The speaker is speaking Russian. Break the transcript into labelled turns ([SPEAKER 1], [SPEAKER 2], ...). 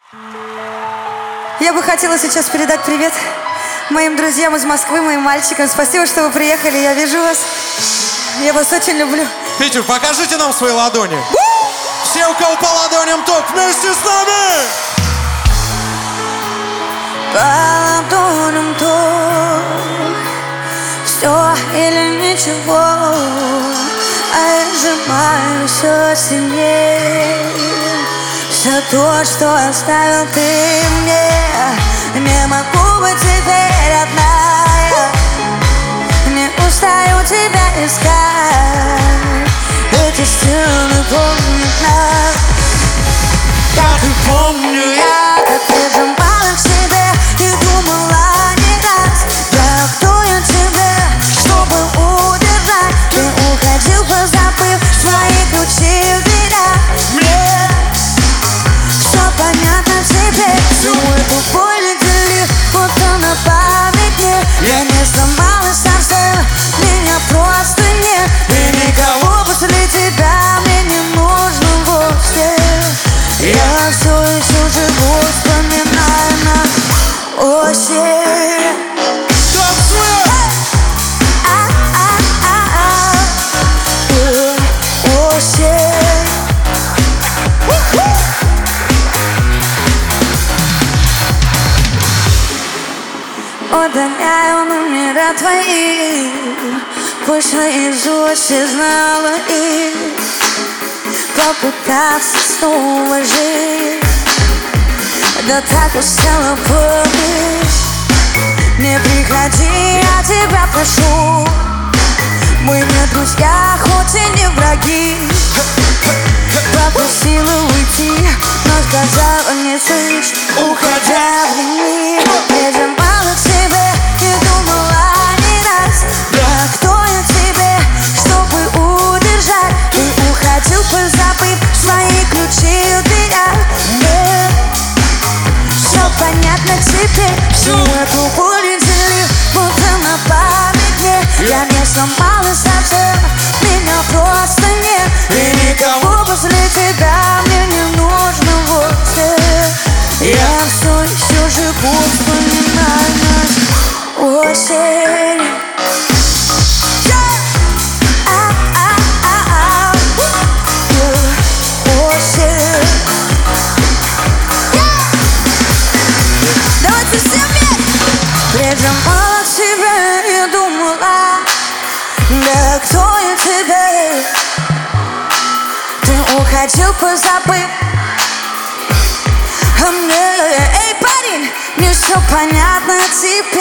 [SPEAKER 1] Я бы хотела сейчас передать привет моим друзьям из Москвы, моим мальчикам. Спасибо, что вы приехали, я вижу вас. Я вас очень люблю.
[SPEAKER 2] Петюр, покажите нам свои ладони. Все, у кого по ладоням топ, вместе с нами!
[SPEAKER 1] По ладоням топ, все или ничего, а я сжимаю все сильнее. Все то, что оставил ты мне, не могу быть теперь одна. Я не устаю тебя искать. Эти стены помнят нас. Как и помню я, как прижимала к себе и думала не раз. Да кто я тебе, чтобы удержать? Ты уходил, позабыв свои ключи в дверях. Мне все понятно теперь, всю эту боль не дели, будто на память мне. Я не сломалась совсем, меня просто нет. И никого после тебя мне не нужно вовсе. Я все еще живу, вспоминая на осень. Осень. Удаляю номера твои, пусть наизусть я знала их. Попытаться снова жить, да так устала, помнишь. Не приходи, я тебя прошу. Мы не друзья, хоть и не враги. Попросила уйти, но сказала не слышь, уходя в дни. Прижимала к себе и думала не раз. Да кто я тебе, чтобы удержать? Ты уходил, позабыв свои ключи в дверях. Мне все понятно теперь, всю эту боль не дели, будто на память мне. Я не сломалась совсем, меня просто нет. И никого после тебя мне не нужно вовсе. Я все еще живу, вспоминая наш осень. Осень. Давайте все вместе. Прижимала к себе и думала, да кто я тебе? Ты уходил, позабыв а мне. Эй, парень, мне все понятно теперь.